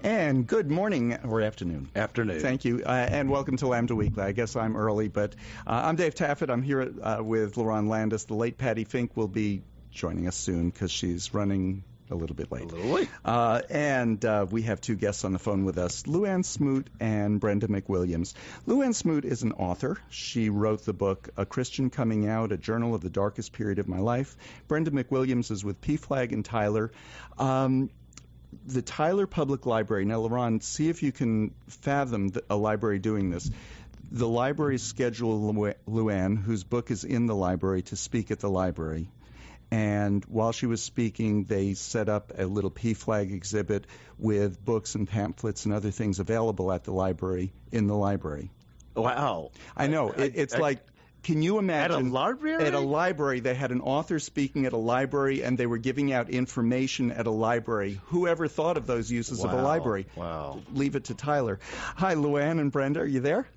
And good morning or afternoon. Afternoon. Thank you, and welcome to Lambda Weekly. I guess I'm early, but I'm Dave Taffet. I'm here with LaRon Landis. The late Patty Fink will be joining us soon because she's running a little bit late. And we have two guests on the phone with us, Luann Smoot and Brenda McWilliams. Luann Smoot is an author. She wrote the book A Christian Coming Out, A Journal of the Darkest Period of My Life. Brenda McWilliams is with PFLAG in Tyler. The Tyler Public Library. Now, LaRon, see if you can fathom a library doing this. The library scheduled Luann, whose book is in the library, to speak at the library. And while she was speaking, they set up a little PFLAG exhibit with books and pamphlets and other things available at the library, in the library. Wow. I know. It's like, can you imagine? At a library? At a library. They had an author speaking at a library, and they were giving out information at a library. Whoever thought of those uses of a library? Wow. Leave it to Tyler. Hi, Luann and Brenda. Are you there?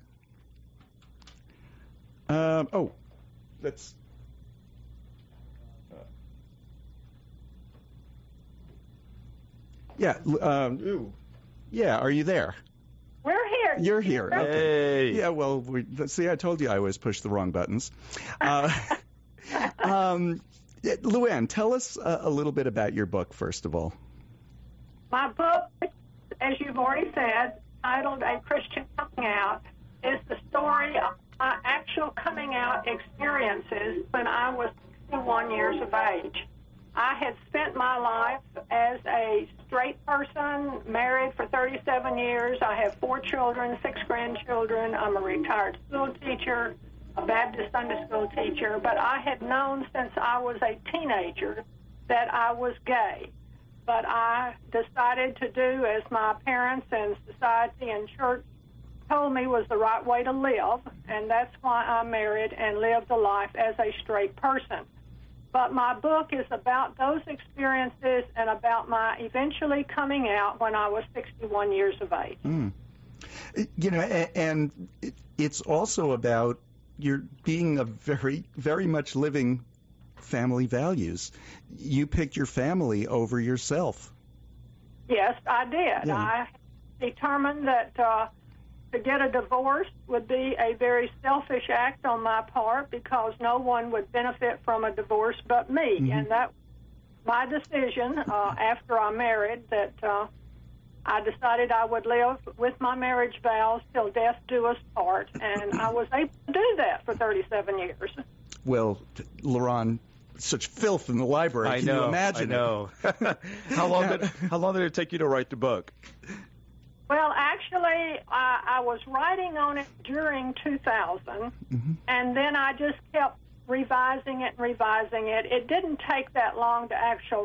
Let's... Yeah, are you there? We're here. You're here. Hey. Okay. Yeah, well, see, I told you I always push the wrong buttons. Luann, tell us a little bit about your book, first of all. My book, as you've already said, titled A Christian Coming Out, is the story of my actual coming out experiences when I was 61 years of age. I had spent my life as a straight person, married for 37 years. I have 4 children, 6 grandchildren. I'm a retired school teacher, a Baptist Sunday school teacher. But I had known since I was a teenager that I was gay. But I decided to do as my parents and society and church told me was the right way to live. And that's why I married and lived a life as a straight person. But my book is about those experiences and about my eventually coming out when I was 61 years of age. You know, and it's also about your being a very, very much living family values. You picked your family over yourself. Yes, I did. Yeah. I determined that to get a divorce would be a very selfish act on my part because no one would benefit from a divorce but me. Mm-hmm. And that was my decision after I married, that I decided I would live with my marriage vows till death do us part. And I was able to do that for 37 years. Well, LaRon, such filth in the library. Can you imagine? I know. How long did it take you to write the book? Well, actually, I was writing on it during 2000, and then I just kept revising it. It didn't take that long to actually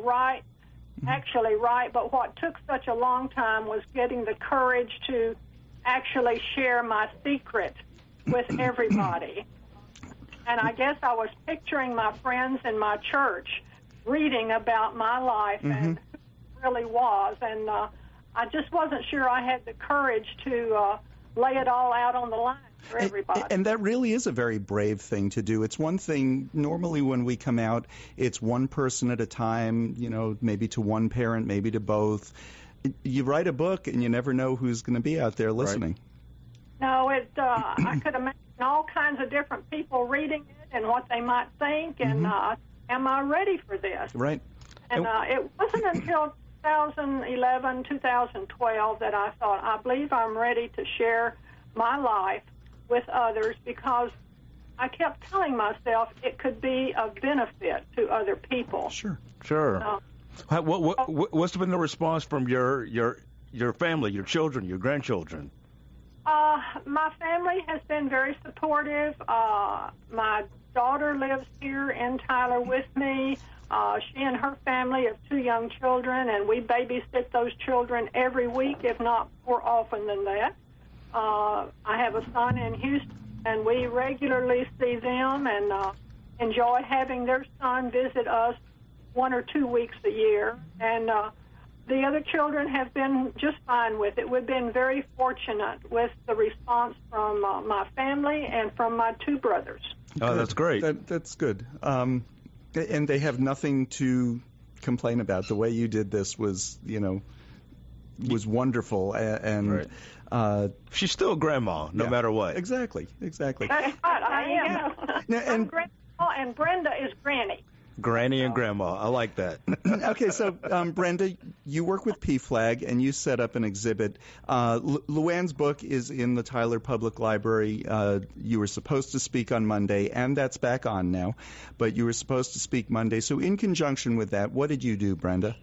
write, but what took such a long time was getting the courage to actually share my secret with everybody. And I guess I was picturing my friends in my church reading about my life and who it really was, and I just wasn't sure I had the courage to lay it all out on the line for everybody. And that really is a very brave thing to do. It's one thing, normally when we come out, it's one person at a time, you know, maybe to one parent, maybe to both. You write a book and you never know who's going to be out there listening. Right. No, I could imagine all kinds of different people reading it and what they might think, and am I ready for this? Right. And it wasn't until 2011, 2012 that I thought, I believe I'm ready to share my life with others, because I kept telling myself it could be of benefit to other people. Sure. What's been the response from your family, your children, your grandchildren? My family has been very supportive. My daughter lives here in Tyler with me. She and her family have 2 young children, and we babysit those children every week, if not more often than that. I have a son in Houston, and we regularly see them and enjoy having their son visit us 1 or 2 weeks a year. And the other children have been just fine with it. We've been very fortunate with the response from my family and from my 2 brothers. Oh, that's great. That's good. And they have nothing to complain about. The way you did this was, you know, was wonderful, and she's still grandma, no matter what. Exactly. That's right, I am. And Grandma, and Brenda is Granny. Granny and Grandma. I like that. Okay, so Brenda, you work with PFLAG, and you set up an exhibit. Luann's book is in the Tyler Public Library. You were supposed to speak on Monday, and that's back on now, but you were supposed to speak Monday. So in conjunction with that, what did you do, Brenda?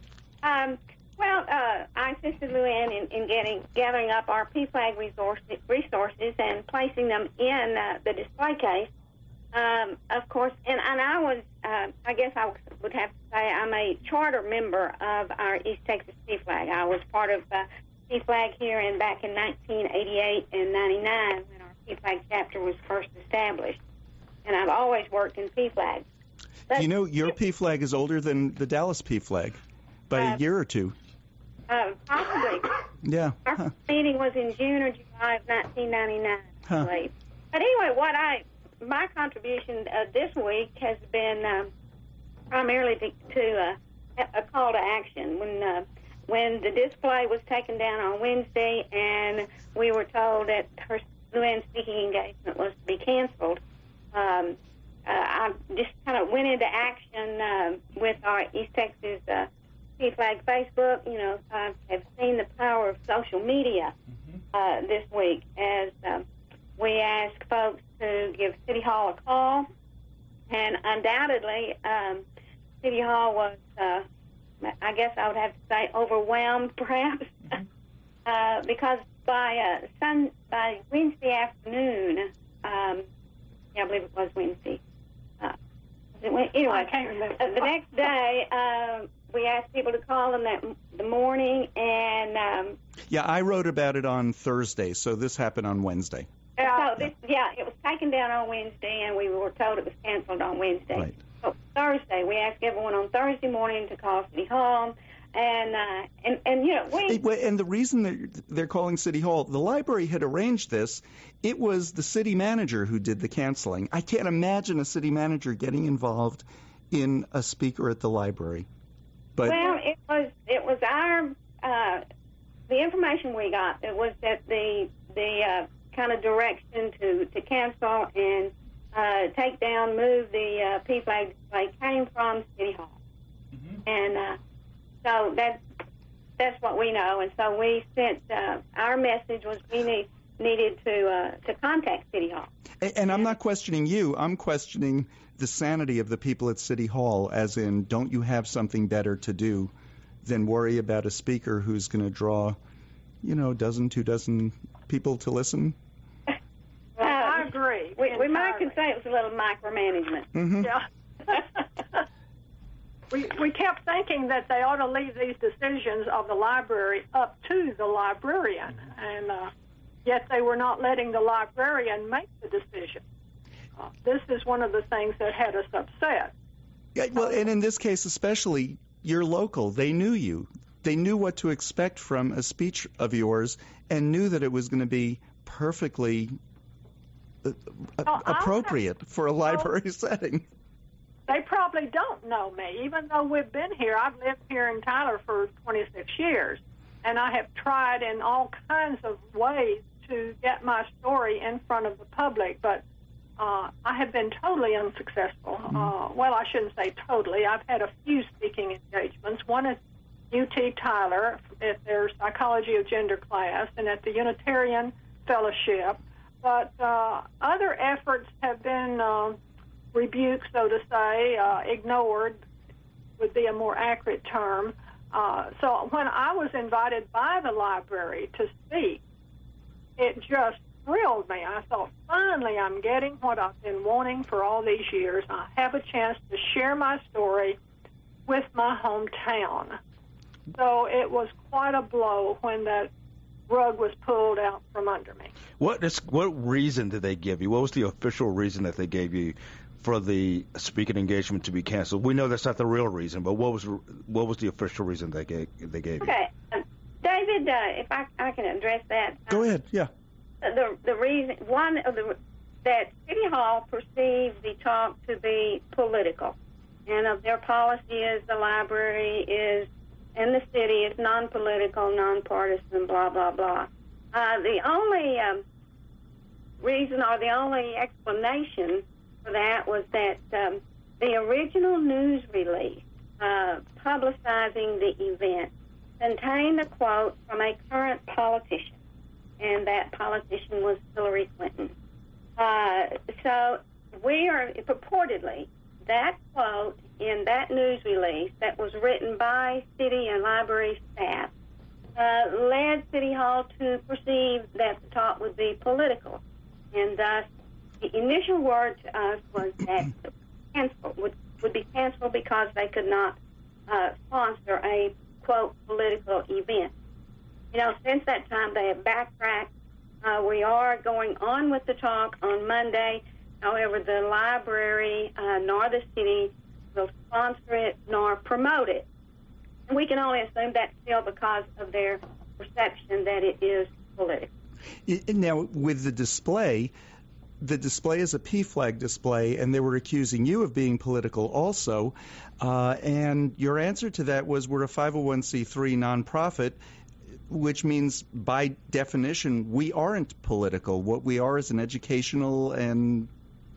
I assisted Luann in gathering up our PFLAG resources and placing them in the display case. Of course, and I was, I guess I would have to say I'm a charter member of our East Texas PFLAG. I was part of PFLAG here back in 1988 and 99 when our PFLAG chapter was first established. And I've always worked in PFLAG. But, you know, your PFLAG is older than the Dallas PFLAG by a year or two. Probably. Yeah. Our first meeting was in June or July of 1999, I believe. But anyway, my contribution this week has been primarily to a call to action. When the display was taken down on Wednesday and we were told that her Luann's speaking engagement was to be canceled, I just kind of went into action with our East Texas PFLAG Facebook. You know, I have seen the power of social media this week as we asked folks to give City Hall a call, and undoubtedly City Hall was, I guess I would have to say, overwhelmed perhaps, because by Wednesday afternoon, I believe it was Wednesday. Anyway, I can't remember. The next day, we asked people to call them the morning, and I wrote about it on Thursday, so this happened on Wednesday. It was taken down on Wednesday, and we were told it was canceled on Wednesday. Right. So Thursday, we asked everyone on Thursday morning to call City Hall, and you know And the reason they're calling City Hall, the library had arranged this. It was the city manager who did the canceling. I can't imagine a city manager getting involved in a speaker at the library. But it was our the information we got. It was that the kind of direction to cancel and take down, move the PFLAG display came from City Hall, and so that's what we know. And so we sent our message was we needed to contact City Hall. And I'm not questioning you. I'm questioning the sanity of the people at City Hall, as in, don't you have something better to do than worry about a speaker who's going to draw, two dozen people to listen? I agree. We might could say it was a little micromanagement. Mm-hmm. Yeah. We kept thinking that they ought to leave these decisions of the library up to the librarian, and yet they were not letting the librarian make the decision. This is one of the things that had us upset. Yeah, well, and in this case especially, you're local. They knew you. They knew what to expect from a speech of yours and knew that it was going to be perfectly appropriate for a library setting. They probably don't know me, even though we've been here. I've lived here in Tyler for 26 years, and I have tried in all kinds of ways to get my story in front of the public, but I have been totally unsuccessful. Well, I shouldn't say totally. I've had a few speaking engagements. One at UT Tyler at their Psychology of Gender class and at the Unitarian Fellowship. But other efforts have been rebuked, so to say, ignored would be a more accurate term. So when I was invited by the library to speak, it just thrilled me. I thought, finally, I'm getting what I've been wanting for all these years. I have a chance to share my story with my hometown. So it was quite a blow when that rug was pulled out from under me. What reason did they give you? What was the official reason that they gave you for the speaking engagement to be canceled? We know that's not the real reason, but what was the official reason they gave you? Okay, David, if I can address that. Go ahead. Yeah. The reason, that City Hall perceived the talk to be political, and of their policy is the library is in the city is non-political, non-partisan, blah, blah, blah. The only reason or the only explanation for that was that the original news release publicizing the event contained a quote from a current politician, and that politician was Hillary Clinton. So we are purportedly, that quote in that news release that was written by city and library staff led City Hall to perceive that the talk would be political. And thus, the initial word to us was that would be canceled because they could not sponsor a, quote, political event. You know, since that time, they have backtracked. We are going on with the talk on Monday. However, the library nor the city will sponsor it nor promote it. And we can only assume that's still because of their perception that it is political. Now, with the display is a PFLAG display, and they were accusing you of being political also. And your answer to that was, we're a 501c3 nonprofit, which means by definition we aren't political. What we are is an educational and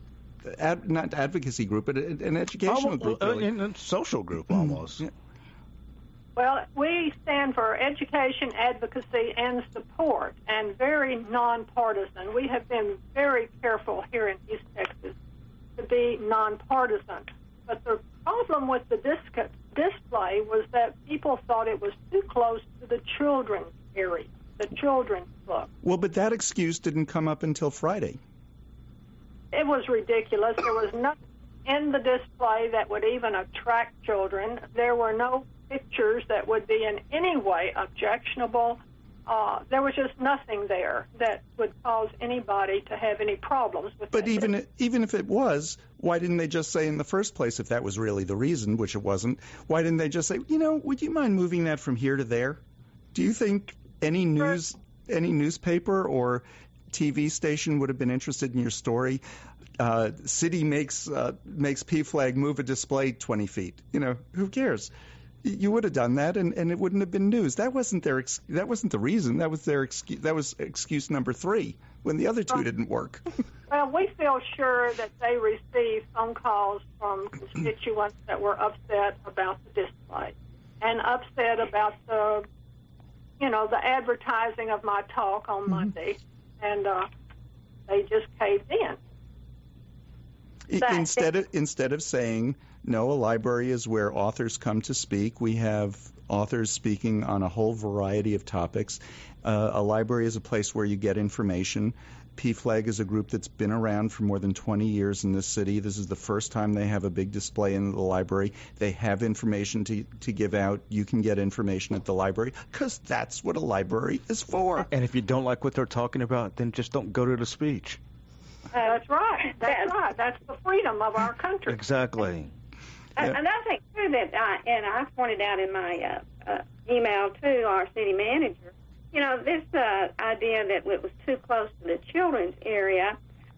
not advocacy group, but an educational group. Really. A social group almost. Yeah. Well, we stand for education, advocacy, and support, and very nonpartisan. We have been very careful here in East Texas to be nonpartisan. But the problem with the display was that people thought it was too close to the children's area, the children's book. Well, but that excuse didn't come up until Friday. It was ridiculous. There was nothing in the display that would even attract children. There were no pictures that would be in any way objectionable. There was just nothing there that would cause anybody to have any problems with But that. even if it was, why didn't they just say in the first place, if that was really the reason, which it wasn't, why didn't they just say, would you mind moving that from here to there? Do you think any newspaper or TV station would have been interested in your story? City makes PFLAG move a display 20 feet. Who cares? You would have done that, and it wouldn't have been news. That wasn't the reason. That was their excuse. That was excuse number 3 when the other two didn't work. Well, we feel sure that they received phone calls from constituents that were upset about the display and upset about the advertising of my talk on Monday, and they just caved in. Instead of saying, no, a library is where authors come to speak. We have authors speaking on a whole variety of topics. A library is a place where you get information. PFLAG is a group that's been around for more than 20 years in this city. This is the first time they have a big display in the library. They have information to give out. You can get information at the library because that's what a library is for. And if you don't like what they're talking about, then just don't go to the speech. That's right. That's right. That's the freedom of our country. Exactly. Another thing, too, that I pointed out in my email to our city manager, this idea that it was too close to the children's area,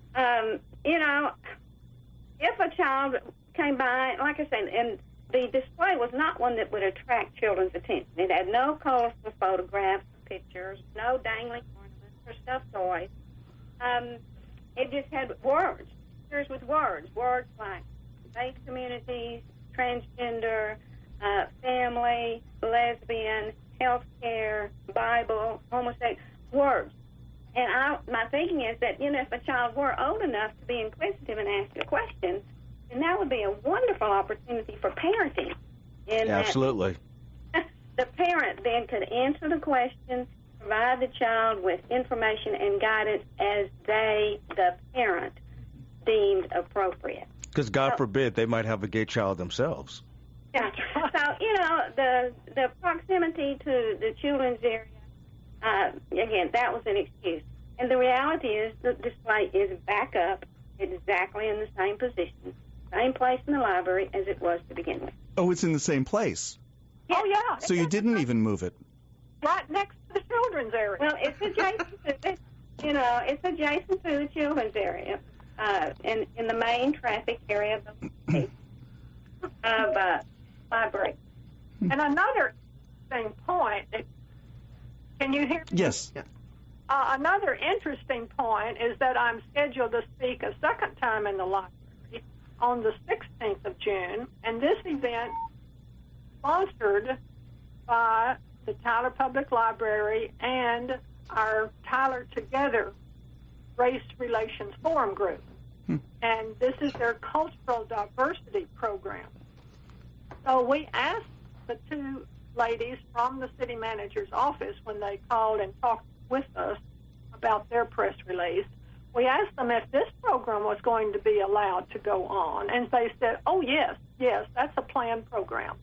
if a child came by, like I said, and the display was not one that would attract children's attention. It had no colorful photographs, pictures, no dangling ornaments or stuffed toys. It just had words, pictures with words like faith communities, transgender, family, lesbian, healthcare, Bible, homosexual, words. And my thinking is that, if a child were old enough to be inquisitive and ask a question, then that would be a wonderful opportunity for parenting. Absolutely. The parent then could answer the question, provide the child with information and guidance as they, the parent, deemed appropriate. Because God forbid they might have a gay child themselves. Yeah. So, the proximity to the children's area, again, that was an excuse. And the reality is the display is back up exactly in the same position, same place in the library as it was to begin with. Oh, it's in the same place. Oh, yeah. So you didn't even move it. Right next to the children's area. Well, it's adjacent to it. It's adjacent to the children's area, in the main traffic area of the library. And another interesting point. Can you hear me? Yes. Yeah. Another interesting point is that I'm scheduled to speak a second time in the library on the 16th of June, and this event sponsored by the Tyler Public Library and our Tyler Together Race Relations Forum group. And this is their cultural diversity program. So we asked the two ladies from the city manager's office when they called and talked with us about their press release. We asked them if this program was going to be allowed to go on, and they said, oh, yes, that's a planned program.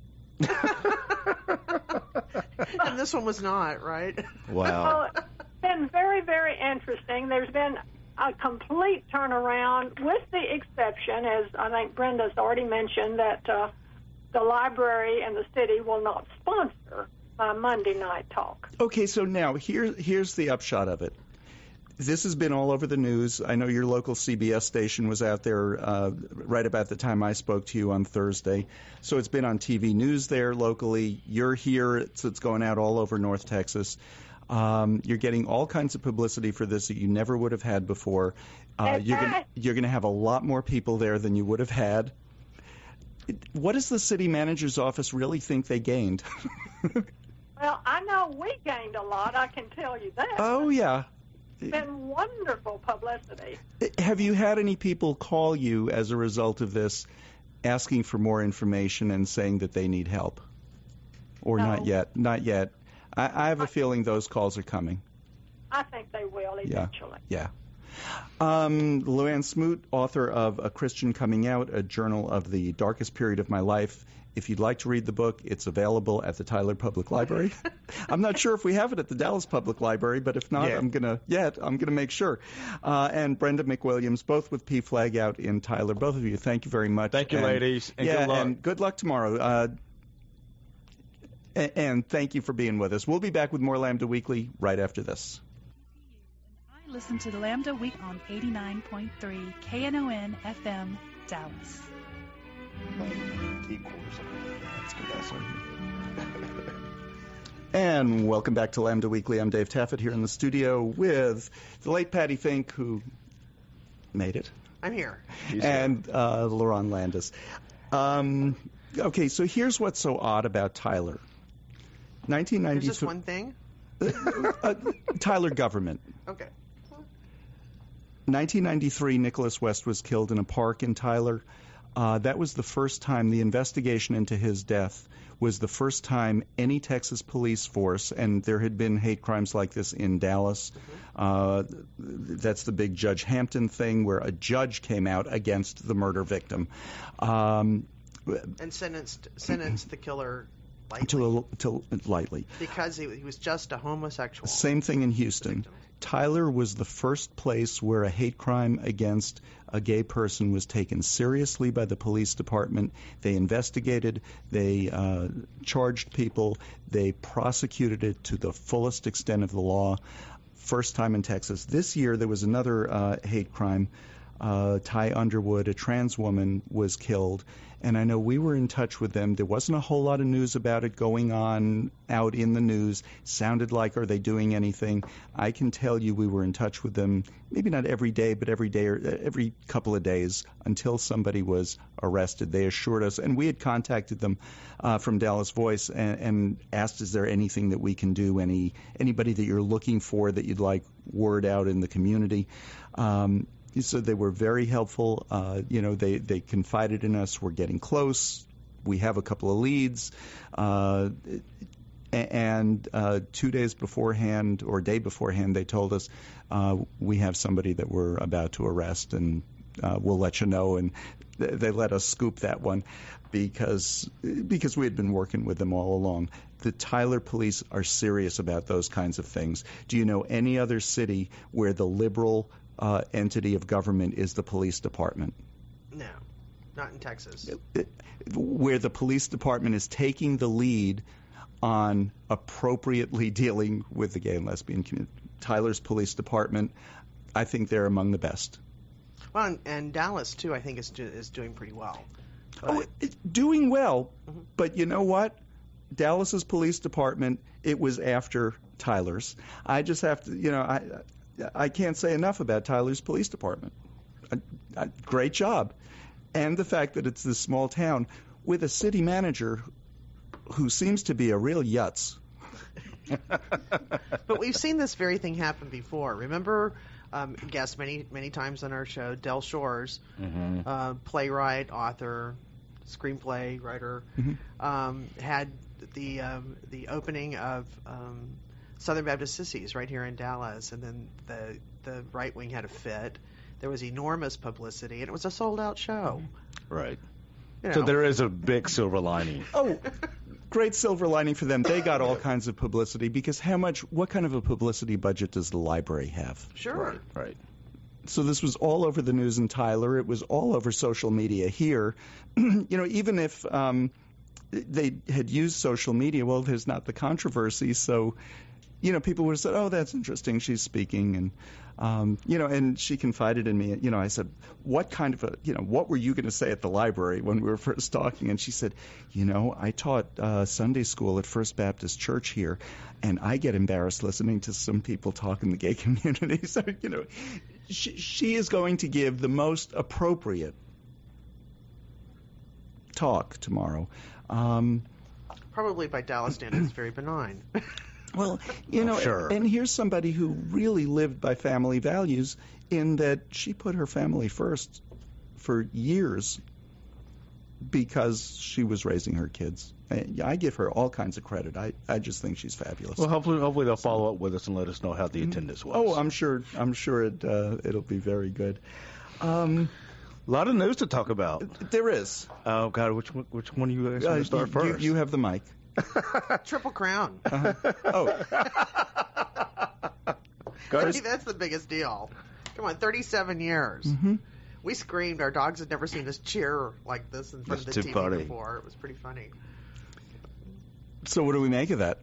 And this one was not, right? Wow. So it's been very, very interesting. There's been a complete turnaround, with the exception, as I think Brenda's already mentioned, that the library and the city will not sponsor my Monday night talk. Okay, so now here's the upshot of it. This has been all over the news. I know your local CBS station was out there right about the time I spoke to you on Thursday. So it's been on TV news there locally. You're here. It's going out all over North Texas. You're getting all kinds of publicity for this that you never would have had before. You're going to have a lot more people there than you would have had. What does the city manager's office really think they gained? Well, I know we gained a lot, I can tell you that. Oh, yeah. It's been wonderful publicity. Have you had any people call you as a result of this, asking for more information and saying that they need help? Or No. Not yet? Not yet. I have a feeling those calls are coming. I think they will eventually. Yeah. Luann Smoot, author of A Christian Coming Out, a journal of the darkest period of my life. If you'd like to read the book, it's available at the Tyler Public Library. I'm not sure if we have it at the Dallas Public Library, but if not, I'm gonna make sure. And Brenda McWilliams, both with PFLAG out in Tyler. Both of you, thank you very much. Thank you, ladies, and good luck. And good luck tomorrow. And thank you for being with us. We'll be back with more Lambda Weekly right after this. I listen to the Lambda Week on 89.3 KNON FM, Dallas. And welcome back to Lambda Weekly. I'm Dave Taffet here in the studio with the late Patty Fink, who made it. I'm here. And LaRon Landis. Okay, so here's what's so odd about Tyler. 1993. There's just one thing? Tyler government. Okay. 1993, Nicholas West was killed in a park in Tyler. That was the first time the investigation into his death was the first time any Texas police force, and there had been hate crimes like this in Dallas. That's the big Judge Hampton thing where a judge came out against the murder victim. And sentenced the killer lightly. Lightly. Because he was just a homosexual. Same thing in Houston. Tyler was the first place where a hate crime against a gay person was taken seriously by the police department. They investigated, they charged people, they prosecuted it to the fullest extent of the law. First time in Texas. This year there was another hate crime. Ty Underwood, a trans woman, was killed. And I know we were in touch with them. There wasn't a whole lot of news about it going on out in the news. Sounded like, are they doing anything? I can tell you we were in touch with them, maybe not every day, but every day or every couple of days until somebody was arrested. They assured us, and we had contacted them from Dallas Voice and asked, is there anything that we can do, anybody that you're looking for that you'd like word out in the community? So they were very helpful. They confided in us. We're getting close. We have a couple of leads. And 2 days beforehand or a day beforehand, they told us we have somebody that we're about to arrest, and we'll let you know. And they let us scoop that one because we had been working with them all along. The Tyler police are serious about those kinds of things. Do you know any other city where the liberal entity of government is the police department? No, not in Texas. Where the police department is taking the lead on appropriately dealing with the gay and lesbian community. Tyler's police department, I think they're among the best. Well, and Dallas, too, I think is doing pretty well. It's doing well, but you know what? Dallas's police department, it was after Tyler's. I just have to, I can't say enough about Tyler's police department. Great job. And the fact that it's this small town with a city manager who seems to be a real yutz. But we've seen this very thing happen before. Remember, guest many times on our show, Del Shores, playwright, author, screenplay writer, had the opening of Southern Baptist Sissies right here in Dallas, and then the right wing had a fit. There was enormous publicity, and it was a sold-out show. Right. So there is a big silver lining. Oh, great silver lining for them. They got all kinds of publicity because what kind of a publicity budget does the library have? Sure. Right. So this was all over the news in Tyler. It was all over social media here. Even if they had used social media, well, there's not the controversy. So, people would have said, oh, that's interesting. She's speaking. And, and she confided in me. I said, what were you going to say at the library when we were first talking? And she said, I taught Sunday school at First Baptist Church here, and I get embarrassed listening to some people talk in the gay community. So, she is going to give the most appropriate talk tomorrow. Probably by Dallas standards, very benign. Well, sure. And here's somebody who really lived by family values in that she put her family first for years because she was raising her kids. I give her all kinds of credit. I just think she's fabulous. Well, hopefully they'll follow up with us and let us know how the attendance was. Oh, I'm sure it'll be very good. A lot of news to talk about. There is. Oh God, which one of you guys want to start first? You have the mic. Triple Crown. Oh. That's the biggest deal. Come on, 37 years. Mm-hmm. We screamed. Our dogs had never seen us cheer like this in front of the TV before. It was pretty funny. So what do we make of that?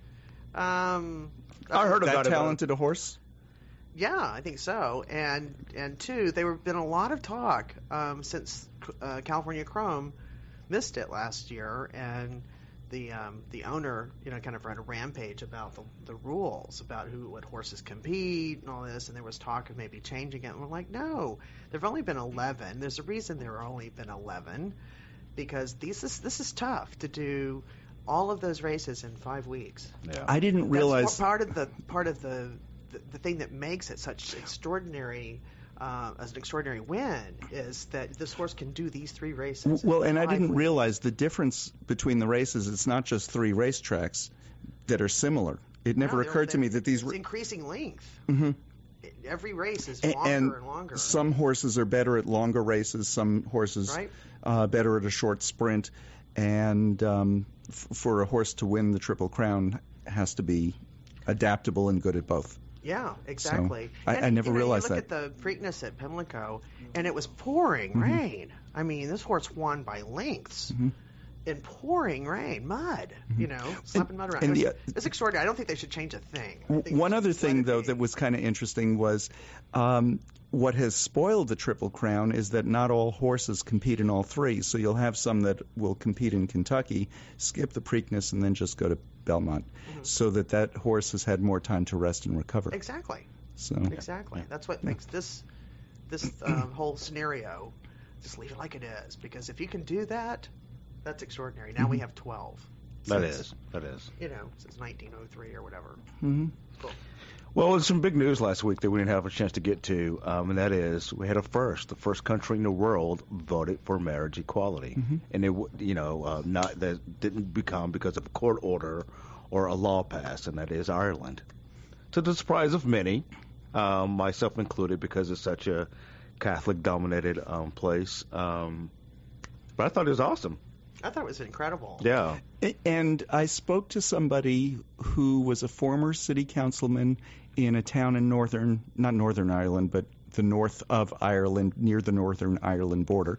I heard about that talented a horse? Yeah, I think so. And two, there have been a lot of talk since California Chrome missed it last year, and the owner, kind of ran a rampage about the rules about what horses compete and all this, and there was talk of maybe changing it. And we're like, no, there've only been 11. There's a reason there have only been 11, because this is tough to do all of those races in 5 weeks. Yeah. I didn't realize that's part of the thing that makes it such extraordinary. As an extraordinary win is that this horse can do these 3 races. Well, and I didn't realize the difference between the races. It's not just 3 racetracks that are similar. It never occurred to me that these were increasing length. Mm-hmm. Every race is longer and longer. Some horses are better at longer races. Some horses better at a short sprint. And for a horse to win the Triple Crown has to be adaptable and good at both. Yeah, exactly. So I never realized that. You look at the Preakness at Pimlico, and it was pouring rain. I mean, this horse won by lengths in pouring rain, mud, slapping mud around. It's extraordinary. I don't think they should change a thing. One other thing, though, that was kind of interesting was what has spoiled the Triple Crown is that not all horses compete in all 3. So you'll have some that will compete in Kentucky, skip the Preakness, and then just go to Belmont, so that horse has had more time to rest and recover. Exactly. Exactly. Yeah. That's what makes this whole scenario, just leave it like it is, because if you can do that, that's extraordinary. Now we have 12. That is. Since 1903 or whatever. Mm-hmm. Cool. Well, there's some big news last week that we didn't have a chance to get to, and that is we had the first country in the world voted for marriage equality, and that didn't become because of a court order or a law passed, and that is Ireland. To the surprise of many, myself included, because it's such a Catholic-dominated place. But I thought it was awesome. I thought it was incredible. Yeah. And I spoke to somebody who was a former city councilman in a town in not Northern Ireland, but the north of Ireland, near the Northern Ireland border.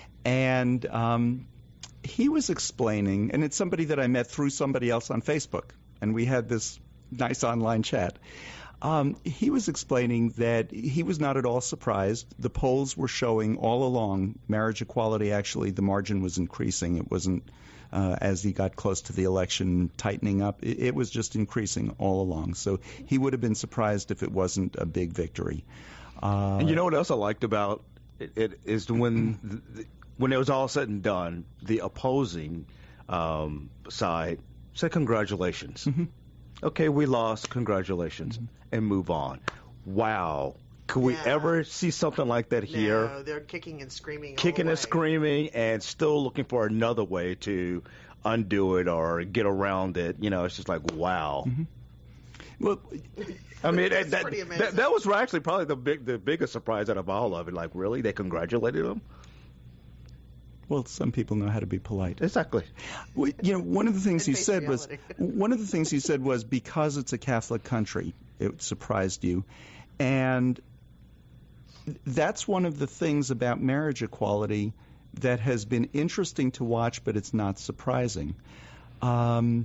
And he was explaining, and it's somebody that I met through somebody else on Facebook, and we had this nice online chat. He was explaining that he was not at all surprised. The polls were showing all along marriage equality, actually, the margin was increasing. It wasn't, as he got close to the election, tightening up. It was just increasing all along. So he would have been surprised if it wasn't a big victory. And you know what else I liked about it is when it was all said and done, the opposing side said congratulations. Mm-hmm. Okay, we lost, congratulations, and move on. Wow. Could we ever see something like that here? No, they're kicking and screaming. Kicking and screaming and still looking for another way to undo it or get around it. You know, it's just like, wow. Mm-hmm. Well, I mean, pretty amazing. that was actually probably the biggest surprise out of all of it. Like, really? They congratulated him? Well, some people know how to be polite. Exactly. Well, you know, one of the things he Face said reality. was because it's a Catholic country, it surprised you, and that's one of the things about marriage equality that has been interesting to watch, but it's not surprising. Over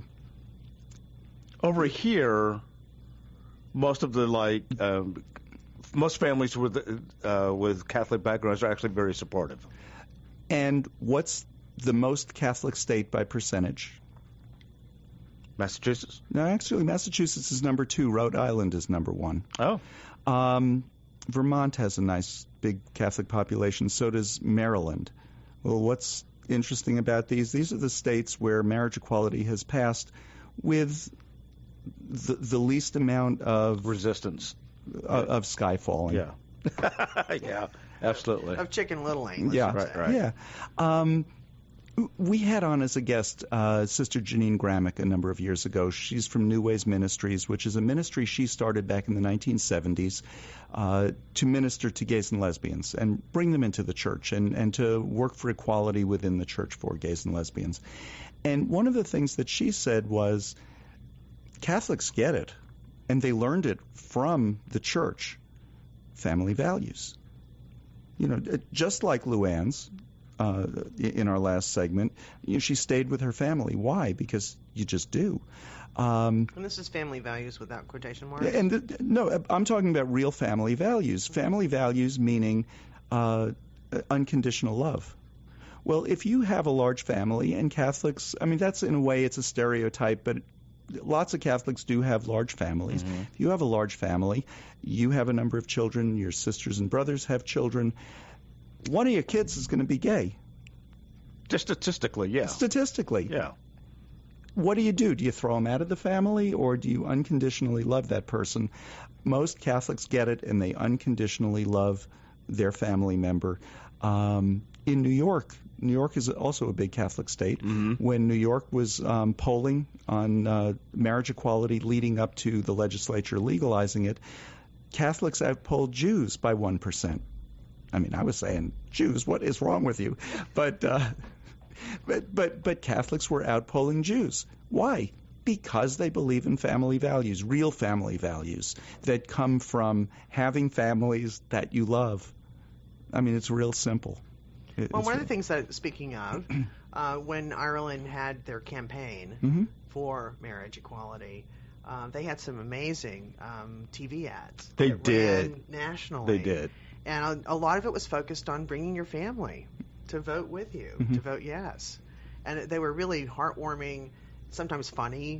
here, most of the most families with Catholic backgrounds are actually very supportive. And what's the most Catholic state by percentage? Massachusetts? No, actually, Massachusetts is number 2. Rhode Island is number 1. Oh. Vermont has a nice big Catholic population. So does Maryland. Well, what's interesting about these? These are the states where marriage equality has passed with the least amount of resistance of sky falling. Yeah. Yeah, absolutely. Of Chicken Littling. Yeah, right. Yeah. We had on as a guest Sister Janine Gramick a number of years ago. She's from New Ways Ministries, which is a ministry she started back in the 1970s to minister to gays and lesbians and bring them into the church and to work for equality within the church for gays and lesbians. And one of the things that she said was Catholics get it, and they learned it from the church. Family values. You know, just like Luann's in our last segment, she stayed with her family. Why? Because you just do. And this is family values without quotation marks? No, I'm talking about real family values. Family values meaning unconditional love. Well, if you have a large family, and Catholics, I mean, that's in a way it's a stereotype, but lots of Catholics do have large families. Mm-hmm. If you have a large family, you have a number of children, your sisters and brothers have children, one of your kids is going to be gay. Just statistically, yeah. Statistically. Yeah. What do? Do you throw them out of the family, or do you unconditionally love that person? Most Catholics get it, and they unconditionally love their family member. In New York is also a big Catholic state. Mm-hmm. When New York was polling on marriage equality leading up to the legislature legalizing it, Catholics outpolled Jews by 1%. I mean, I was saying, Jews, what is wrong with you? But Catholics were outpolling Jews. Why? Because they believe in family values, real family values that come from having families that you love. I mean, it's real simple. Well, one of the things that, speaking of, when Ireland had their campaign mm-hmm. for marriage equality, they had some amazing TV ads. They that did. Ran nationally. They did. And a lot of it was focused on bringing your family to vote with you, mm-hmm. to vote yes. And they were really heartwarming, sometimes funny,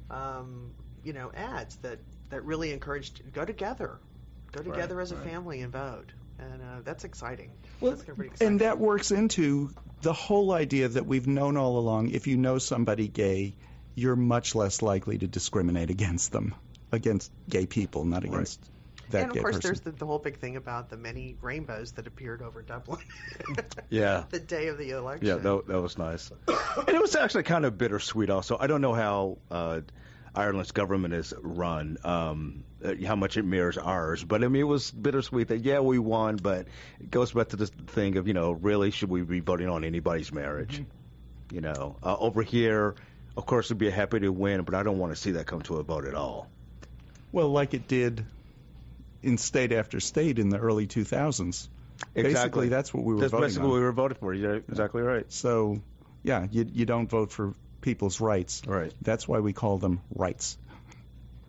ads that really encouraged go together as a family and vote. And that's exciting. Well, that's pretty exciting. And that works into the whole idea that we've known all along. If you know somebody gay, you're much less likely to discriminate against them, against gay people, not against that and of gay course, person. there's the whole big thing about the many rainbows that appeared over Dublin. Yeah. The day of the election. Yeah, that was nice. And it was actually kind of bittersweet also. I don't know how Ireland's government is run, how much it mirrors ours. But, I mean, it was bittersweet that, yeah, we won, but it goes back to this thing of, really should we be voting on anybody's marriage? Mm-hmm. Over here, of course, we'd be happy to win, but I don't want to see that come to a vote at all. Well, like it did in state after state in the early 2000s. Exactly. Basically, that's what we were voting on. That's basically what we were voting for. You're exactly right. So, yeah, you don't vote for people's rights. Right. That's why we call them rights.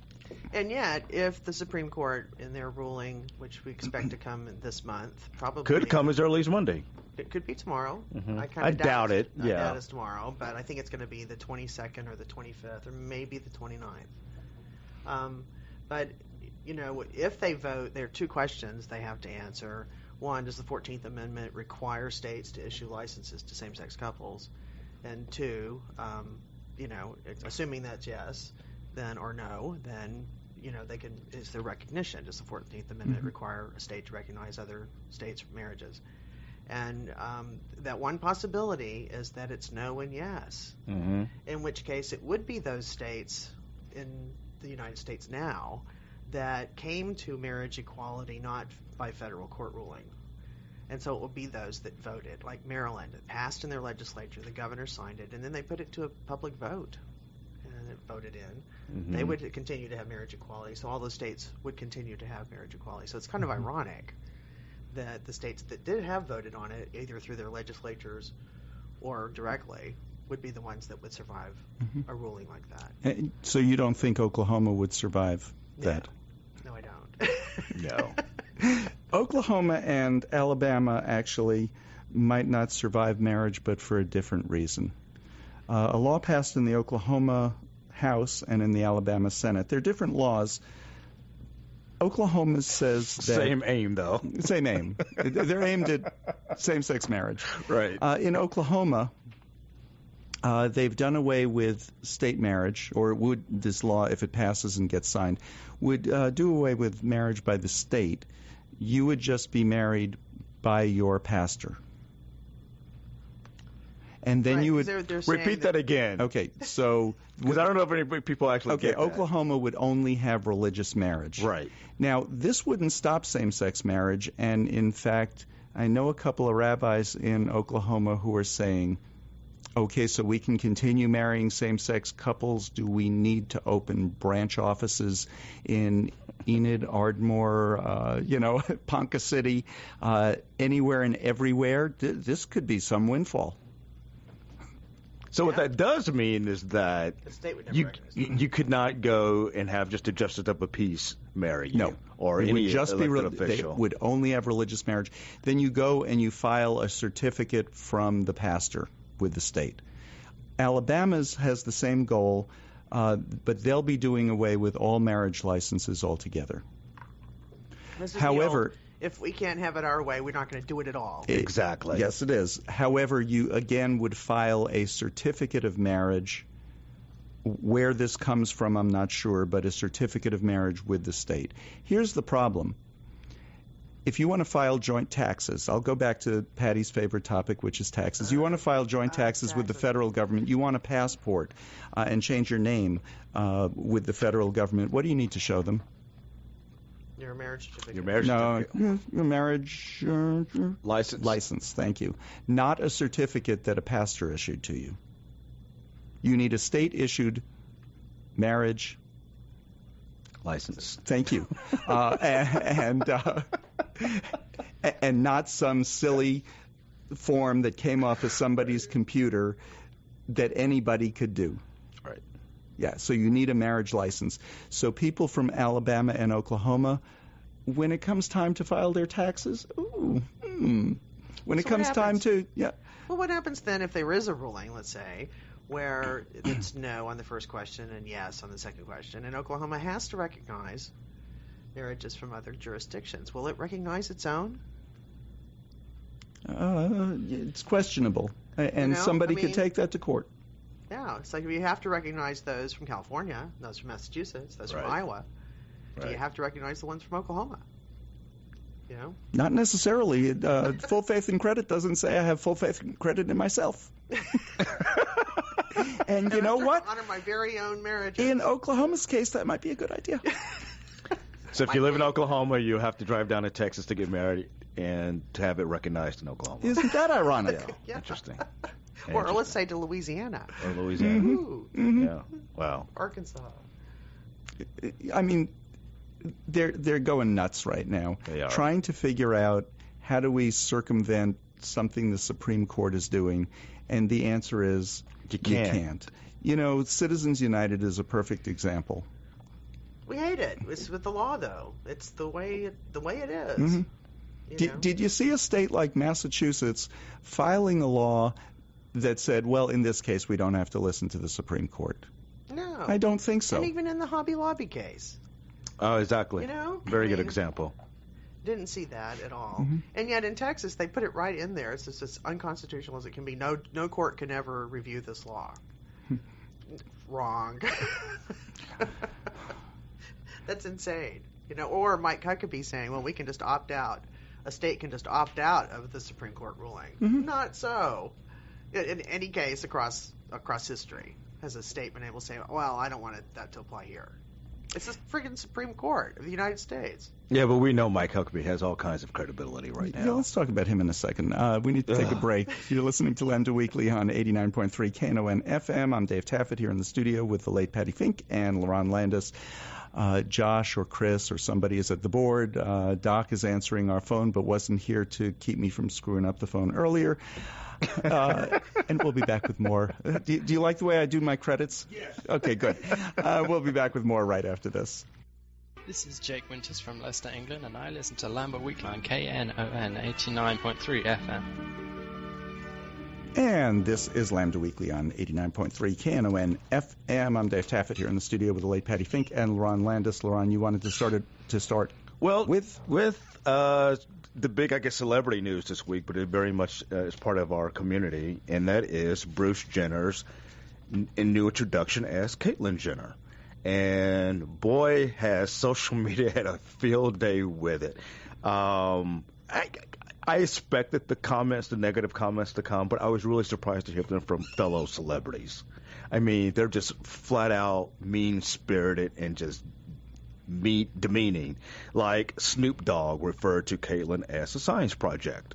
And yet, if the Supreme Court, in their ruling, which we expect to come this month, probably Could come as early as Monday. It could be tomorrow. Mm-hmm. I doubt it. I Yeah. doubt it's tomorrow, but I think it's going to be the 22nd or the 25th or maybe the 29th. But, if they vote, there are two questions they have to answer. One, does the 14th Amendment require states to issue licenses to same-sex couples? And two, assuming that's yes, then or no, then they can. Is there recognition? Does the 14th Amendment require a state to recognize other states' marriages? And that one possibility is that it's no and yes. Mm-hmm. In which case, it would be those states in the United States now that came to marriage equality not by federal court ruling. And so it will be those that voted, like Maryland. It passed in their legislature, the governor signed it, and then they put it to a public vote. And it voted in. Mm-hmm. They would continue to have marriage equality, so all those states would continue to have marriage equality. So it's kind of ironic that the states that did have voted on it, either through their legislatures or directly, would be the ones that would survive a ruling like that. So you don't think Oklahoma would survive that? No, I don't. No. Oklahoma and Alabama actually might not survive marriage, but for a different reason. A law passed in the Oklahoma House and in the Alabama Senate. They're different laws. Oklahoma says that... Same aim, though. Same aim. They're aimed at same-sex marriage. Right. In Oklahoma, they've done away with state marriage, or would this law, if it passes and gets signed, would do away with marriage by the state. You would just be married by your pastor. And then you would... They're Repeat that again. Okay, so... Because I don't know if any people actually get that. Oklahoma would only have religious marriage. Right. Now, this wouldn't stop same-sex marriage, and in fact, I know a couple of rabbis in Oklahoma who are saying, okay, so we can continue marrying same-sex couples. Do we need to open branch offices in Enid, Ardmore, Ponca City, anywhere and everywhere? This could be some windfall. So what that does mean is that the state would never you could not go and have just a justice of the peace marry you, no, or it any would just elected be official. They would only have religious marriage. Then you go and you file a certificate from the pastor with the state. Alabama's has the same goal, but they'll be doing away with all marriage licenses altogether. However, if we can't have it our way, we're not going to do it at all. Exactly. Yes, it is. However, you again would file a certificate of marriage. Where this comes from, I'm not sure, but a certificate of marriage with the state. Here's the problem. If you want to file joint taxes, I'll go back to Patty's favorite topic, which is taxes. You want to file joint taxes with the federal government. You want a passport and change your name with the federal government. What do you need to show them? Your marriage certificate. Your marriage license. License, thank you. Not a certificate that a pastor issued to you. You need a state-issued marriage license. Thank you. And not some silly form that came off of somebody's computer that anybody could do. Right. Yeah, so you need a marriage license. So people from Alabama and Oklahoma, when it comes time to file their taxes, when it comes time to, Well, what happens then if there is a ruling, let's say, where it's no on the first question and yes on the second question, and Oklahoma has to recognize marriages from other jurisdictions? Will it recognize its own? It's questionable, and somebody could take that to court. Yeah, it's like if you have to recognize those from California, those from Massachusetts, those from Iowa, do you have to recognize the ones from Oklahoma? Not necessarily. Full faith and credit doesn't say I have full faith and credit in myself. And you know what? Honor my very own marriage. In Oklahoma's case, that might be a good idea. So if you live in Oklahoma, you have to drive down to Texas to get married and to have it recognized in Oklahoma. Isn't that ironic? Yeah. Interesting. Or let's say to Louisiana. Or Louisiana. Mm-hmm. Yeah. Wow. Arkansas. I mean, they're going nuts right now. They are. Trying to figure out how do we circumvent something the Supreme Court is doing, and the answer is you can't. Citizens United is a perfect example. We hate it. It's with the law, though. It's the way it is. Mm-hmm. Did you see a state like Massachusetts filing a law that said, well, in this case, we don't have to listen to the Supreme Court? No. I don't think so. And even in the Hobby Lobby case. Oh, exactly. You know? Very good example. Didn't see that at all. Mm-hmm. And yet in Texas, they put it right in there. It's just as unconstitutional as it can be. No court can ever review this law. Wrong. That's insane. Or Mike Huckabee saying, well, we can just opt out. A state can just opt out of the Supreme Court ruling. Mm-hmm. Not so. In any case across history, has a state been able to say, well, I don't want that to apply here. It's the friggin' Supreme Court of the United States. Yeah, but we know Mike Huckabee has all kinds of credibility right now. Yeah, let's talk about him in a second. We need to take a break. You're listening to Lambda Weekly on 89.3 KNON FM. I'm Dave Taffet here in the studio with the late Patty Fink and LaRon Landis. Josh or Chris or somebody is at the board. Doc is answering our phone but wasn't here to keep me from screwing up the phone earlier. And we'll be back with more. Do you like the way I do my credits? Yes. Okay, good. We'll be back with more right after this. This is Jake Winters from Leicester, England, and I listen to Lambda Weekly on KNON 89.3 FM. And this is Lambda Weekly on 89.3 KNON FM. I'm Dave Taffet here in the studio with the late Patty Fink and LaRon Landis. LaRon, you wanted to start with the big, I guess, celebrity news this week, but it very much is part of our community, and that is Bruce Jenner's new introduction as Caitlyn Jenner. And boy, has social media had a field day with it. I expected the negative comments to come, but I was really surprised to hear them from fellow celebrities. I mean, they're just flat out mean-spirited and just demeaning. Like Snoop Dogg referred to Caitlyn as a science project.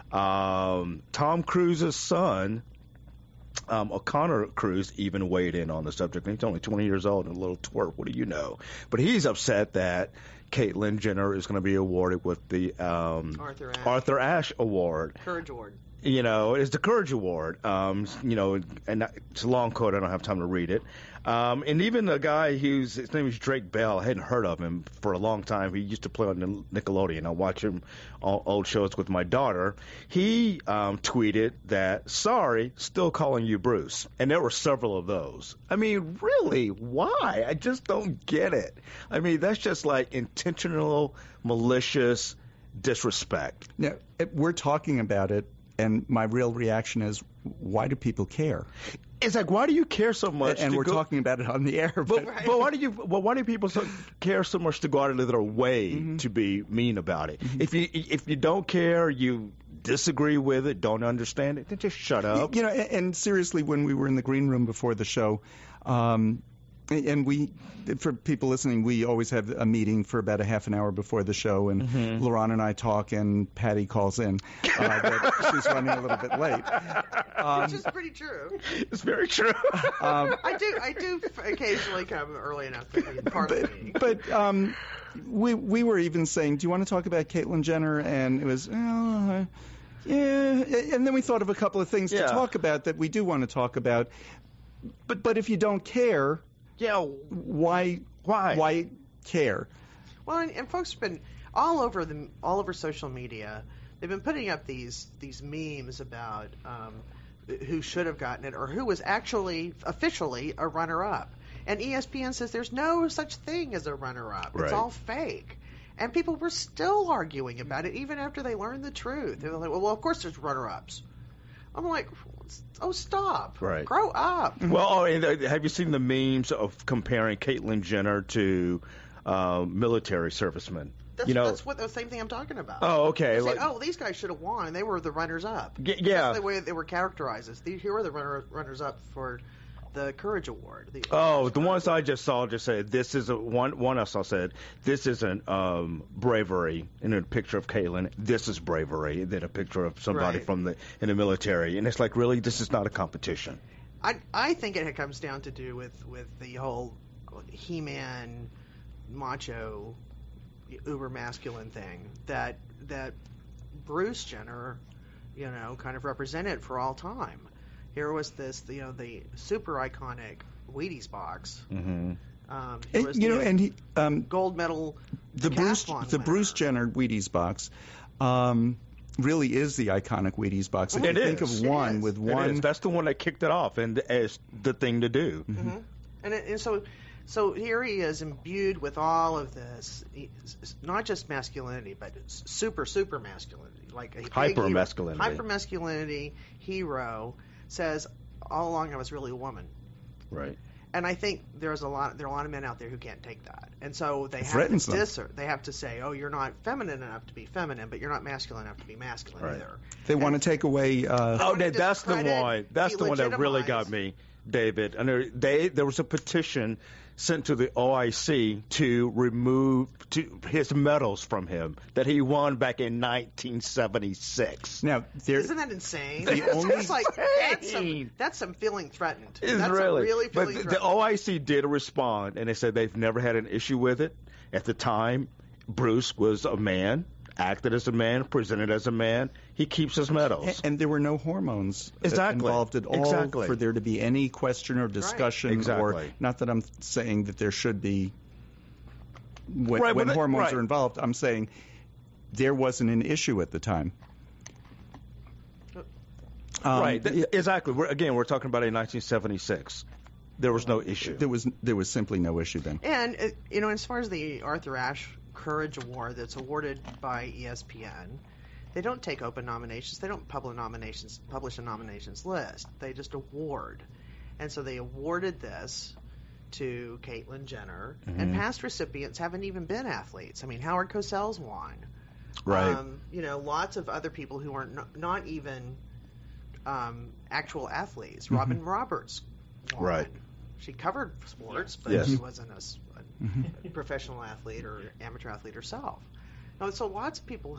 Tom Cruise's son, O'Connor Cruz, even weighed in on the subject. He's only 20 years old and a little twerp. What do you know? But he's upset that Caitlyn Jenner is going to be awarded with the Arthur Ashe Award. Courage Award. It's the Courage Award. And it's a long quote. I don't have time to read it. And even a guy his name is Drake Bell. I hadn't heard of him for a long time. He used to play on Nickelodeon. I watch him on old shows with my daughter. He tweeted that, sorry, still calling you Bruce. And there were several of those. I mean, really? Why? I just don't get it. I mean, that's just like intentional, malicious disrespect. Now, we're talking about it. And my real reaction is, why do people care? It's like, why do you care so much? And we're talking about it on the air. But why do people care so much to go out of their way to be mean about it? If you don't care, you disagree with it, don't understand it, then just shut up. And seriously, when we were in the green room before the show, and for people listening, we always have a meeting for about a half an hour before the show, and LaRon and I talk, and Patty calls in that she's running a little bit late. Which is pretty true. It's very true. I do occasionally come early enough to be part of the meeting. But we were even saying, do you want to talk about Caitlyn Jenner? And it was, yeah. And then we thought of a couple of things to talk about that we do want to talk about. But if you don't care... Yeah, why care? Well, and folks have been all over social media. They've been putting up these memes about who should have gotten it or who was actually officially a runner-up. And ESPN says there's no such thing as a runner-up. It's all fake. And people were still arguing about it even after they learned the truth. They were like, well, of course there's runner-ups. I'm like, oh, stop. Right. Grow up. Well, have you seen the memes of comparing Caitlyn Jenner to military servicemen? That's what the same thing I'm talking about. Oh, okay. Saying, these guys should have won. They were the runners-up. Yeah. That's the way they were characterized as. Here were the runners-up for the Courage Award. The ones I just saw just said, this is one I saw said, this isn't bravery, and a picture of Caitlyn, this is bravery, and then a picture of somebody in the military. And it's like, really, this is not a competition. I think it comes down to do with the whole He-Man macho uber masculine thing that Bruce Jenner, kind of represented for all time. Here was this, the super iconic Wheaties box He was the and gold medal. The Bruce Jenner Wheaties box. Really is the iconic Wheaties box. If you think of one with one, that's the one that kicked it off, and as the thing to do. Mm-hmm. And so here he is imbued with all of this, not just masculinity, but super masculinity, like a hyper masculinity hero. Says all along I was really a woman. Right. And I think there are a lot of men out there who can't take that, and so they have to say, "Oh, you're not feminine enough to be feminine, but you're not masculine enough to be masculine either." They want to take away. That's the one. That's the one that really got me, David. And there was a petition sent to the OIC to remove his medals from him that he won back in 1976. Now, isn't that insane? That's some feeling threatened. That's really feeling threatened. The OIC did respond, and they said they've never had an issue with it. At the time, Bruce was a man, acted as a man, presented as a man. He keeps his medals. And there were no hormones involved at all for there to be any question or discussion. Or not that I'm saying that there should be when hormones are involved. I'm saying there wasn't an issue at the time. Exactly. We're talking about in 1976. There was no issue. There was simply no issue then. And as far as the Arthur Ashe Courage Award that's awarded by ESPN, they don't take open nominations. They don't publish a nominations list. They just award. And so they awarded this to Caitlyn Jenner, and past recipients haven't even been athletes. I mean, Howard Cosell's won. Right. Lots of other people who are not even actual athletes. Robin Roberts won. Right. She covered sports, but she wasn't a professional athlete or amateur athlete herself. No, so lots of people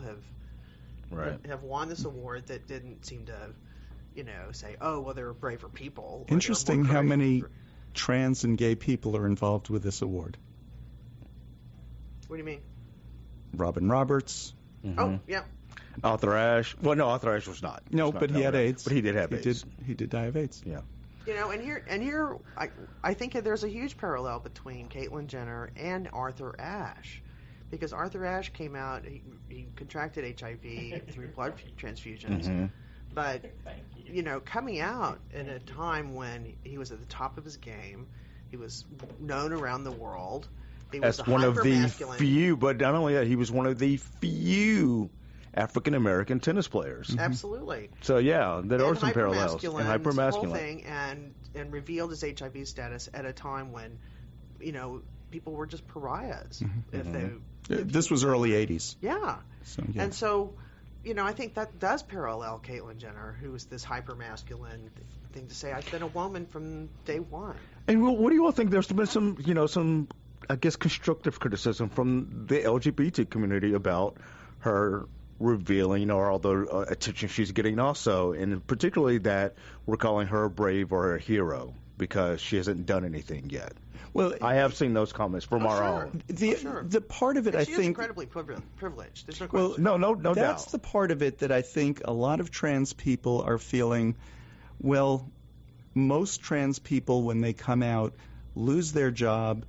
have won this award that didn't seem to, say, oh, well, they're braver people. Interesting how many trans and gay people are involved with this award. What do you mean? Robin Roberts. Oh, yeah. Arthur Ashe. Well, no, Arthur Ashe was not. No, but he had AIDS. But he did have AIDS. He did die of AIDS. Yeah. And here, I think that there's a huge parallel between Caitlyn Jenner and Arthur Ashe, because Arthur Ashe came out, he contracted HIV through blood transfusions, but coming out in a time when he was at the top of his game, he was known around the world. He was as one of the few, but not only that, he was one of the few African American tennis players. Absolutely. So there are some parallels. And hyper-masculine. Thing and revealed his HIV status at a time when, people were just pariahs. This was early 80s. Yeah. And so, I think that does parallel Caitlyn Jenner, who was this hyper-masculine thing to say, I've been a woman from day one. And what do you all think? There's been some, I guess, constructive criticism from the LGBT community about her revealing or all the attention she's getting also, and particularly that we're calling her brave or a hero because she hasn't done anything yet. Well, I have seen those comments from our own. The part of it, I think, is incredibly privileged. There's no question. Well, no doubt. That's the part of it that I think a lot of trans people are feeling. Well, most trans people, when they come out, lose their job,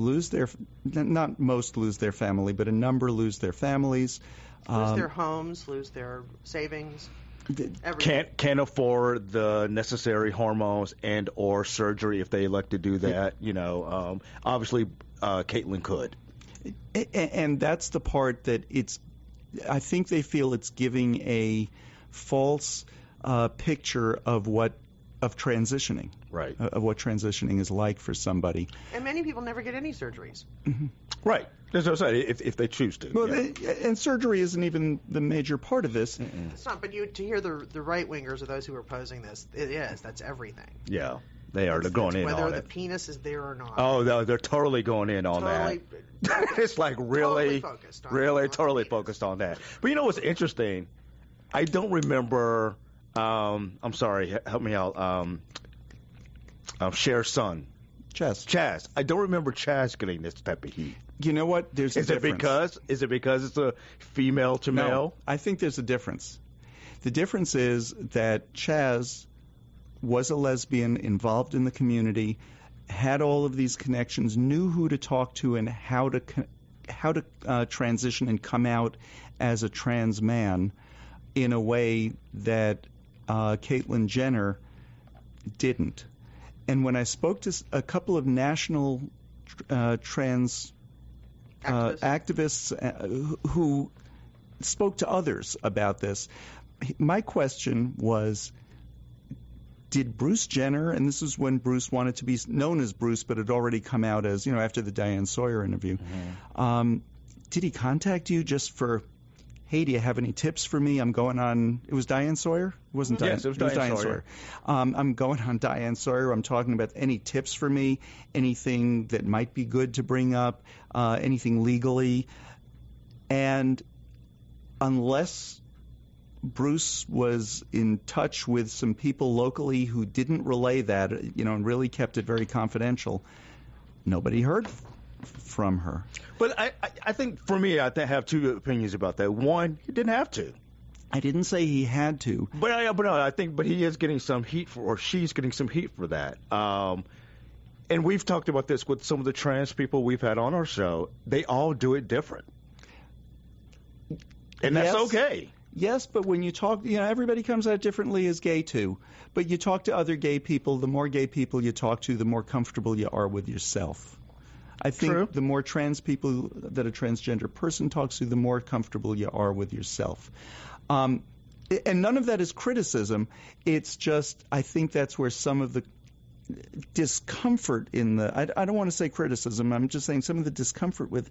not most lose their family, but a number lose their families. Lose their homes, lose their savings. Can't afford the necessary hormones and or surgery if they elect to do that. Obviously, Caitlyn could. And that's the part that I think they feel it's giving a false picture of transitioning. Right. Of what transitioning is like for somebody. And many people never get any surgeries. Right. As I said, if they choose to. Well, and surgery isn't even the major part of this. It's not, but to hear the right-wingers or those who are opposing this, it is. That's everything. Yeah, they are. They're going in on it. Whether the penis is there or not. Oh, they're totally going in on that. It's like really totally focused on that. But you know what's interesting? I don't remember, I'm sorry, help me out, Cher's son. Chaz. I don't remember Chaz getting this type of heat. You know what? There's a difference. Is it because it's a female to male? No, I think there's a difference. The difference is that Chaz was a lesbian involved in the community, had all of these connections, knew who to talk to and how to transition and come out as a trans man in a way that Caitlyn Jenner didn't. And when I spoke to a couple of national trans activists who spoke to others about this, my question was, did Bruce Jenner, and this is when Bruce wanted to be known as Bruce, but had already come out as, after the Diane Sawyer interview, did he contact you just for, hey, do you have any tips for me? I'm going on, it was Diane Sawyer? It wasn't Diane, yes, it was Diane Sawyer. I'm going on Diane Sawyer. I'm talking about any tips for me, anything that might be good to bring up, anything legally. And unless Bruce was in touch with some people locally who didn't relay that, and really kept it very confidential, nobody heard from her. But I think for me, I have two opinions about that. One, he didn't have to. I didn't say he had to. But he is getting some heat or she's getting some heat for that. And we've talked about this with some of the trans people we've had on our show. They all do it different. And that's okay. Yes, but when you talk, everybody comes out differently as gay too. But you talk to other gay people, the more gay people you talk to, the more comfortable you are with yourself. I think True. The more trans people that a transgender person talks to, the more comfortable you are with yourself. And none of that is criticism. It's just, I think that's where some of the discomfort I don't want to say criticism, I'm just saying some of the discomfort with...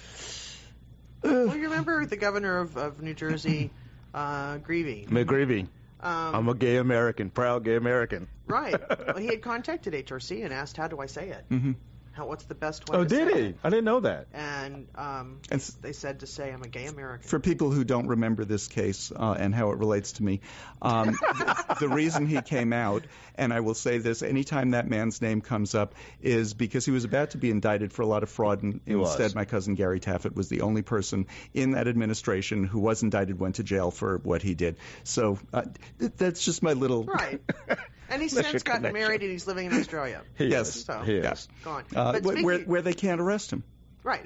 Well, you remember the governor of New Jersey, Greevey? McGreevey. I'm a gay American, proud gay American. Right. Well, he had contacted HRC and asked, how do I say it? Mm-hmm. What's the best way to say it? Oh, did he? it? I didn't know that. And they said to say, I'm a gay American. For people who don't remember this case and how it relates to me, the reason he came out, and I will say this, anytime that man's name comes up, is because he was about to be indicted for a lot of fraud, and instead my cousin Gary Taffet was the only person in that administration who was indicted, went to jail for what he did. So that's just my little... Right. And he's since gotten married and he's living in Australia. Yes. So, yes. Gone. Where they can't arrest him. Right.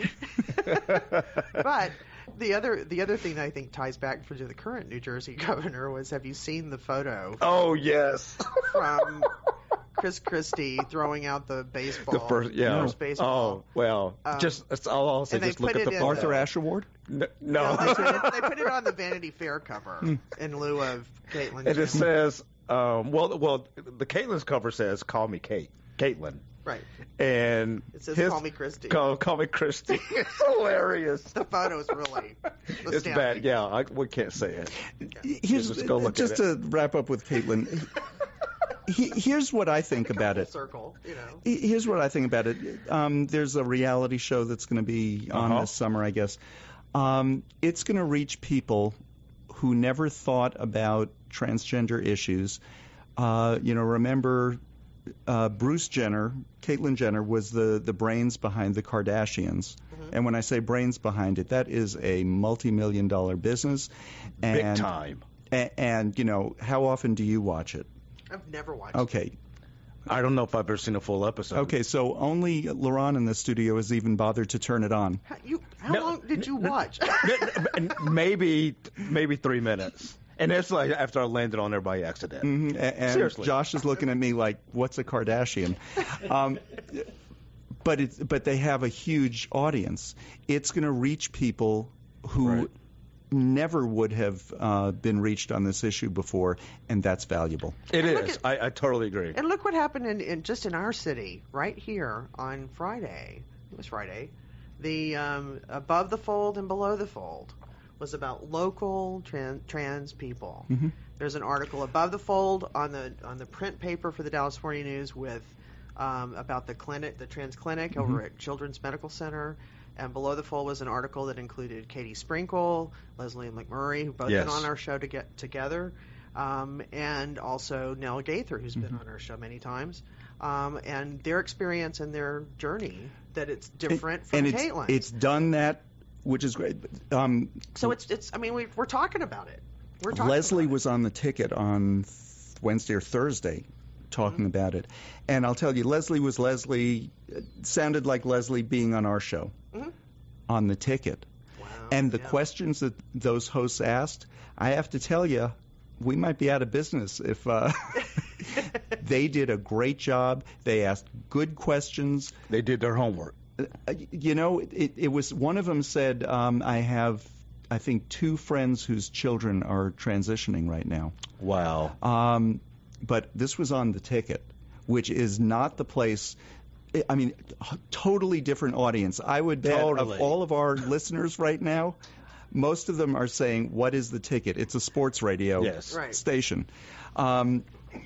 But the other thing that I think ties back to the current New Jersey governor was, have you seen the photo? Oh, yes. From Chris Christie throwing out the baseball. The first baseball. Oh, well, that's all I'll say. Just look at the Arthur Ashe Award? No. They put it on the Vanity Fair cover in lieu of Caitlyn. And it says, the Caitlyn's cover says, call me Caitlyn. Right. And it says, call me Christy. Call me Christy. It's hilarious. The photo's really it's bad. Yeah, we can't say it. Just to wrap up with Caitlyn, here's what I think about it. Circle, Here's what I think about it. There's a reality show that's going to be on this summer, I guess. It's going to reach people who never thought about transgender issues. Remember Bruce Jenner, Caitlyn Jenner, was the brains behind the Kardashians. Mm-hmm. And when I say brains behind it, that is a multi-million-dollar business. Big time. And, how often do you watch it? I've never watched it. Okay. I don't know if I've ever seen a full episode. Okay, so only Laurent in the studio has even bothered to turn it on. How long did you watch? maybe 3 minutes. And it's like after I landed on there by accident. Mm-hmm. And seriously. Josh is looking at me like, what's a Kardashian? But they have a huge audience. It's going to reach people who never would have been reached on this issue before, and that's valuable. It is. I totally agree. And look what happened in our city right here on Friday. It was Friday. The Above the Fold and Below the Fold was about local trans people. Mm-hmm. There's an article above the fold on the print paper for the Dallas Morning News with about the trans clinic mm-hmm. over at Children's Medical Center. And below the fold was an article that included Katie Sprinkle, Leslie McMurray, who've both been on our show to get together, and also Nell Gaither, who's been on our show many times, and their experience and their journey, that it's different from Caitlyn. It's done that, which is great. So it's. I mean, we're talking about it. Leslie was on the ticket on Wednesday or Thursday talking about it. And I'll tell you, Leslie was Leslie, sounded like Leslie being on our show on the ticket. Wow. And the questions that those hosts asked, I have to tell you, we might be out of business if they did a great job. They asked good questions. They did their homework. You know, it was, one of them said, I have, I think, 2 friends whose children are transitioning right now. Wow. But this was on the ticket, which is not the place. I mean, totally different audience. I would bet of all of our listeners right now, most of them are saying, what is the ticket? It's a sports radio station. And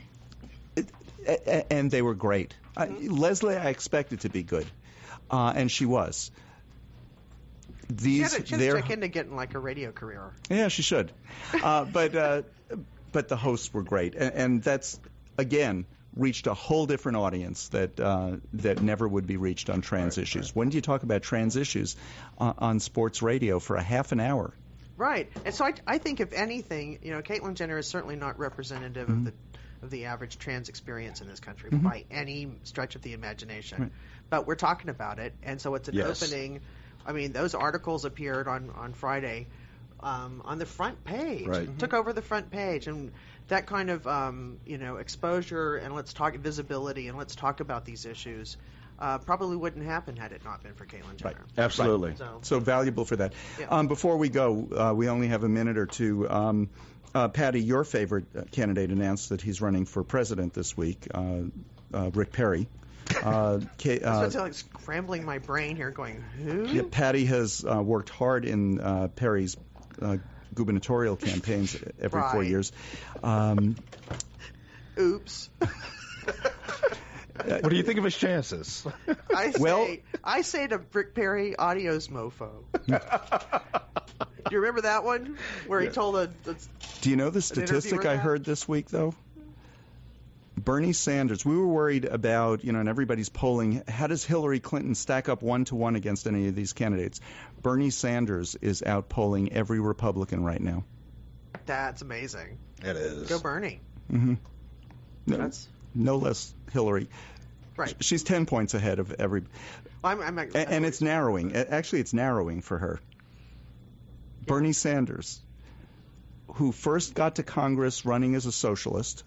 they were great. Leslie, I expected to be good. And she was. She had to check into getting like a radio career. Yeah, she should. But the hosts were great. And that's, again, reached a whole different audience that never would be reached on trans issues. Right. When do you talk about trans issues on sports radio for a half an hour? Right. And so I think, if anything, you know, Caitlyn Jenner is certainly not representative of the average trans experience in this country by any stretch of the imagination. Right. But we're talking about it, and so it's an opening. I mean, those articles appeared on Friday on the front page. Right. Took over the front page, and that kind of exposure and let's talk visibility and let's talk about these issues probably wouldn't happen had it not been for Caitlyn Jenner. Right. Absolutely. Right. So valuable for that. Yeah. Before we go, we only have a minute or two. Patty, your favorite candidate announced that he's running for president this week, Rick Perry. It's like scrambling my brain here going, who? Yeah, Patty has worked hard in Perry's gubernatorial campaigns every 4 years. Oops. What do you think of his chances? I say to Rick Perry, adios, mofo. Do you remember that one where he told Do you know the statistic I heard this week, though? Bernie Sanders, we were worried about, and everybody's polling, how does Hillary Clinton stack up 1-to-1 against any of these candidates? Bernie Sanders is out-polling every Republican right now. That's amazing. It is. Go Bernie. Mm-hmm. No less Hillary. Right. She's 10 points ahead of every... and it's narrowing. Actually, it's narrowing for her. Yeah. Bernie Sanders, who first got to Congress running as a socialist...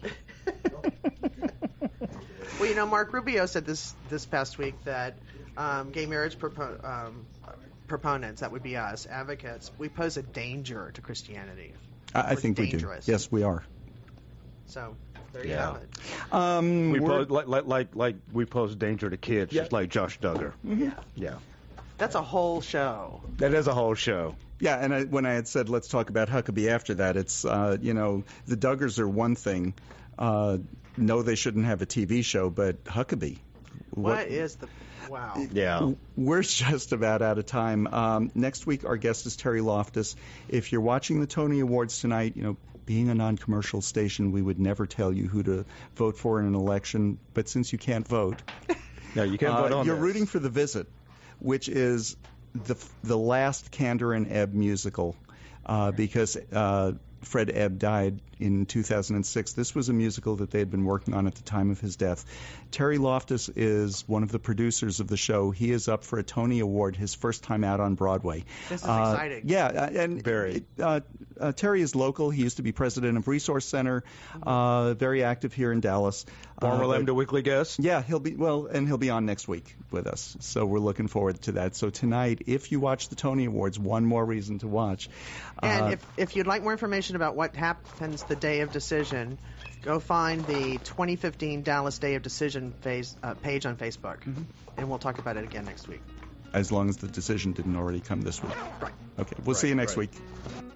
Well, Mark Rubio said this past week that gay marriage proponents, that would be us, advocates, we pose a danger to Christianity. I think we do. Yes, we are. So there you have it. We pose we pose danger to kids, just like Josh Duggar. Mm-hmm. Yeah. That's a whole show. That is a whole show. Yeah, and when I had said let's talk about Huckabee after that, it's the Duggars are one thing. No, they shouldn't have a TV show, but Huckabee. What is the... Wow. Yeah. We're just about out of time. Next week, our guest is Terry Loftus. If you're watching the Tony Awards tonight, being a non-commercial station, we would never tell you who to vote for in an election. But since you can't vote... No, you can't vote on You're rooting for The Visit, which is the last Kander and Ebb musical, because... Fred Ebb died in 2006. This was a musical that they had been working on at the time of his death. Terry Loftus is one of the producers of the show. He is up for a Tony Award, his first time out on Broadway. This is exciting. Yeah, and very. Terry is local. He used to be president of Resource Center, very active here in Dallas. Former Lambda Weekly guest. Yeah, he'll be on next week with us. So we're looking forward to that. So tonight, if you watch the Tony Awards, one more reason to watch. And if you'd like more information about what happens the day of decision, go find the 2015 Dallas Day of Decision page on Facebook, and we'll talk about it again next week. As long as the decision didn't already come this week. Right. Okay, we'll see you next week.